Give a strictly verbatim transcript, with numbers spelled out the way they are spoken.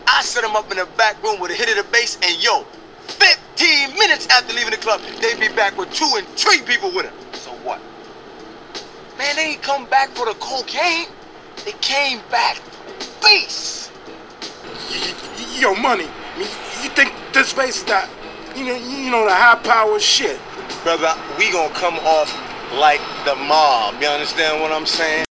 I set them up in the back room with a hit of the bass, and yo, fifteen minutes after leaving the club, they'd be back with two and three people with them. So what? Man, they ain't come back for the cocaine. They came back for the bass. Yo, Money, you think this bass is that, you know, you know, the high-powered shit? Brother, we gonna come off like the mob. You understand what I'm saying?